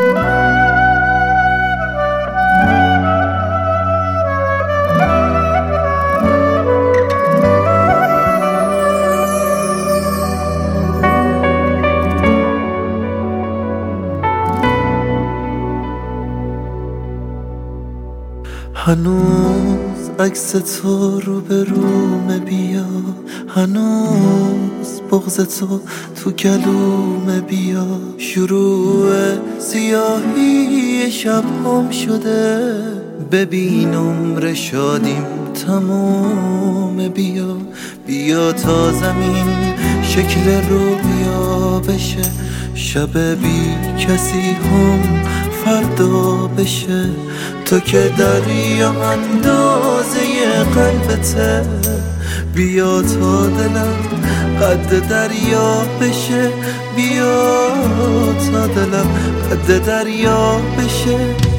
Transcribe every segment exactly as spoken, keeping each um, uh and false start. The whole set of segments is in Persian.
هنوز عکس تو رو به رومه بیا، هنوز بغض تو تو گلومه بیا. شروع سیاهی شب هم شده، ببین عمر شادیم تموم. بیا بیا تا زمین شکل رو بیا بشه، شب بی کسی هم فردا بشه. تو که دریا اندازه قلبته، بیا تا دلم قد دریا بشه، بیا تا دلم قد دریا بشه.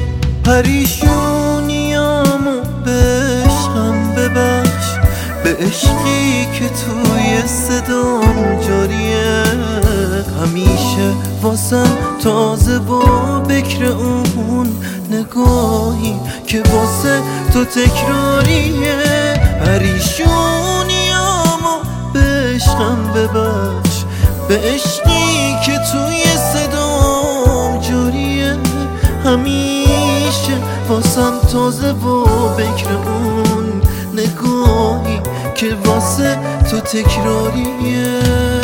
پریشونیامو به عشقم ببخش، به عشقی که توی صدام جاریه. همیشه واسم تازه با بکر اون نگاهی که واسه تو تکراریه. پریشونیامو به عشقم ببخش، به عشقی که توی صدام جاریه. همیشه واسم تازه با بکر اون نگاهی که واسه تو تکراریه.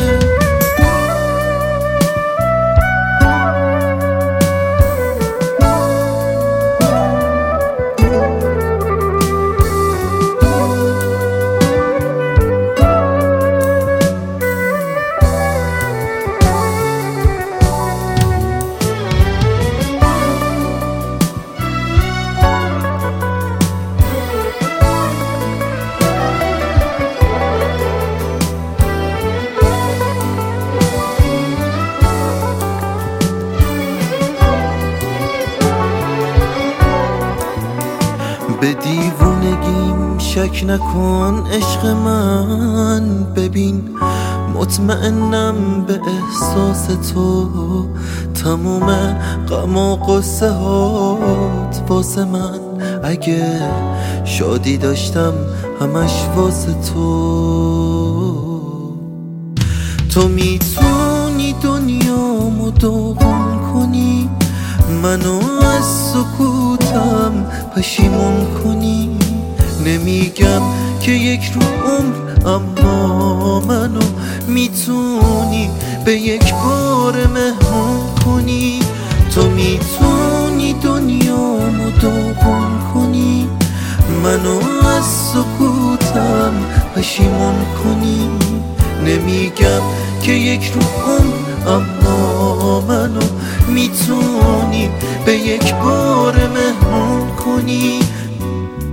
به دیوونگیم شک نکن عشق من، ببین مطمئنم به احساس تو. تموم غم و قصه هات واسه من، اگه شادی داشتم همش واسه تو. تو میتونی دنیامو داغون کنی، منو از سکوتم پشیمون کنی. نمیگم که یک رو عمر، اما منو میتونی به یک بار مهمون کنی. تو میتونی دنیامو داغون کنی، منو از سکوتم پشیمون کنی. نمیگم که یک رو عمر، اما منو میتونی به یک بار مهمون کنی.